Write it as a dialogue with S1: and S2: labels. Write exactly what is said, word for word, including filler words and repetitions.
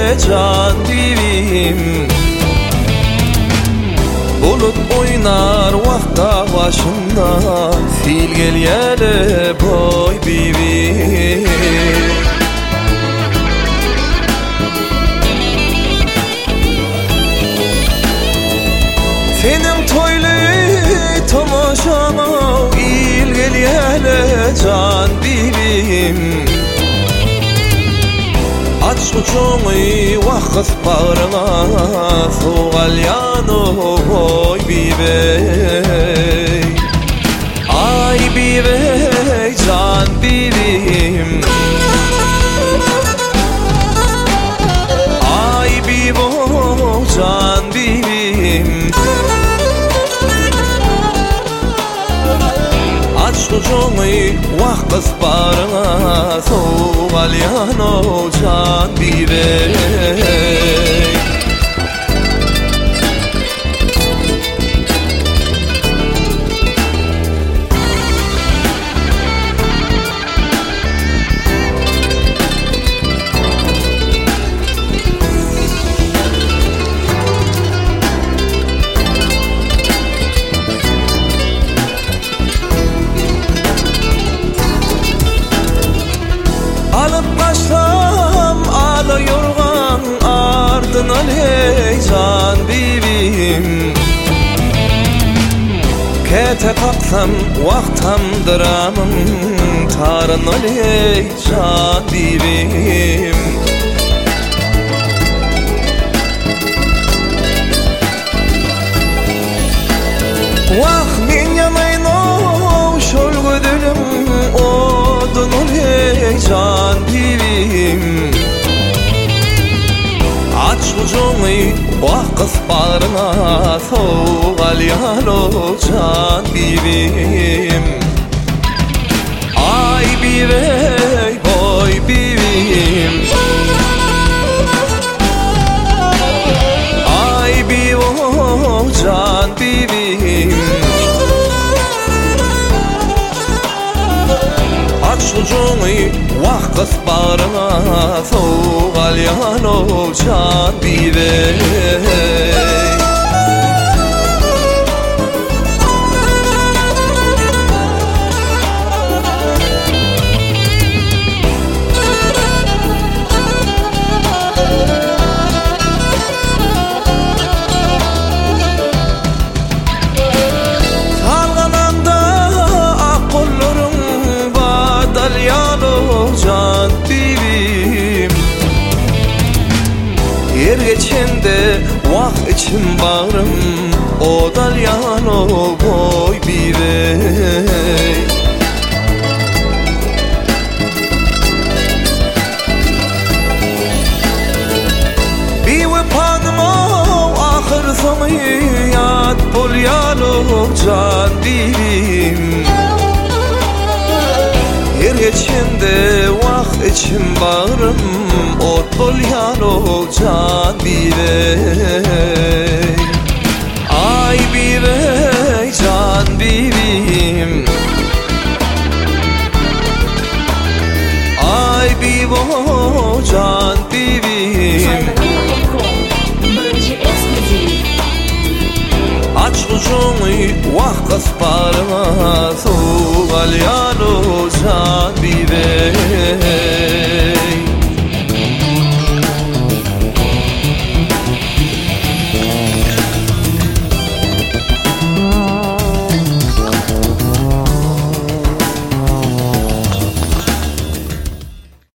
S1: can divim. Bulut oynar vakta başında, sil gel yele boy bibim. Senin toylu tomaşana, il gel yele can divim. Aç uçuğu vakıf bağrına, soğal yanı boy bibey. Ay bibey can bibim. Ay bibo can bibim. Aç uçuğu vakıf bağrına, soğal yanı can bibey. Alıp başlam ağla yorgan, ardına ley can bibim. Kete kalksam vaktamdıramın, tarına ley can bibim. Vah min yanayno şol gödülüm, odun ley can bibim. Aç ucumu vakıf bağrına, soğal yalo can bibim. Ay bibey boy bibim. Ay bibo can bibim. Aç ucuğu vakıf bağrına, soğal yanı can bibey. Can bibim. Yer geçende vah içim bağrım, o dalyan o boy bibey. Bir vepanım o ahır sonu, yad bol yalo can bibim. Yer geçende vah içim bağrım, ot bol yalo can bibey. Ay bibey can bibim. Ay bibo can bibim. Aç ucuğu vakıf bağrına, soğal yalo can bibey.